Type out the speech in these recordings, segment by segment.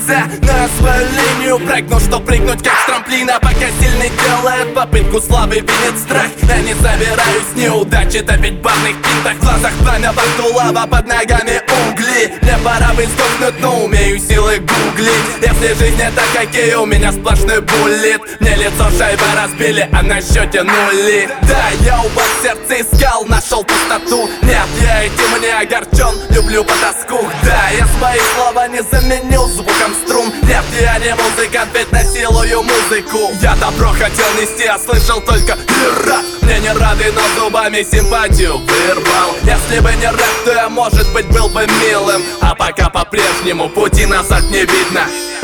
нельзя на свою линию прыгну, что прыгнуть как с трамплина. Пока сильный делает попытку, слабый винит страх. Я не собираюсь неудачи топить в барных пинтах. В глазах пламя, во рту лава, под ногами угли. Мне пора бы сдохнуть, но умею силы гуглить. Если жизнь это хоккей, у меня сплошной буллит. Мне лицо шайбы разбили, а на счете нули. Да, я в сердце искал, нашел пустоту. Нет, я этим не огорчен, люблю по тоску. Да, я свои слова не заменил звуком струн. Нет, я не музыкант, ведь насилую музыку. Я добро хотел нести, а слышал только рад. Мне не рады, но зубами симпатию вырвал. Если бы не рэп, то я, может быть, был бы милым. А пока по-прежнему пути назад не видно.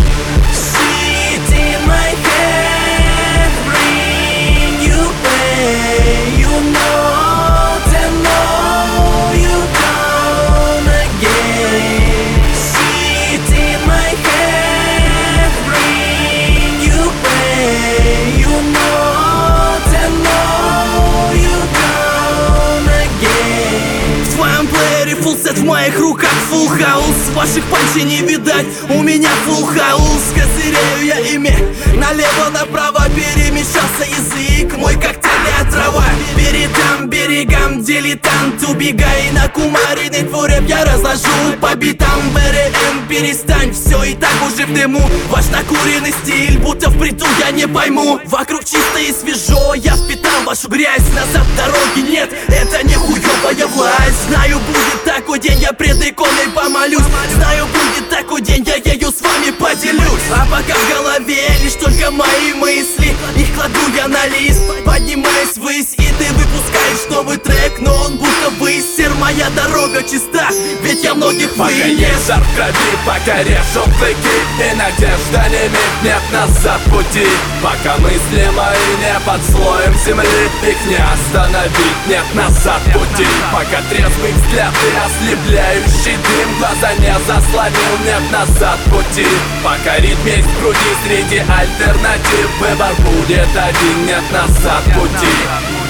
Shit in my head, bring you pain. You know, to know you come again. Shit in my head, bring you pain. You know, to know you come again. В твоем плеере фулсет, в моих руках фулл хаус. Ваших панчей не видать, у меня фулл хаус. Козыряю я ими налево-направо, перемешался язык мой как тельная трава. Передам берегам дилетант, убегай на кумариный твой рэп я разложу по битам. БРМ, перестань, все и так уже в дыму. Ваш накуренный стиль, будто в бреду я не пойму. Вокруг чисто и свежо, я впитал вашу грязь. Назад дороги нет, это не хуёвая власть. Знаю, будет такой день, я пред иконой помолюсь. Знаю, будет такой день, я ею с вами поделюсь. А пока в голове лишь только мои мысли. Их кладу я на лист, поднимаюсь ввысь. И ты выпускаешь новый трек, но он будто высер. Моя дорога чиста, ведь я многих пока вынес. есть жар в крови, пока режут клыки, и надежда не имеет, нет назад пути. Пока мысли мои не под слоем земли, их не остановить, нет назад пути. Пока трезвый взгляд и ослепляющий дым глаза не заслонил, нет назад пути. Пока ритм есть в груди среди альтернатив, выбор будет один, нет назад пути.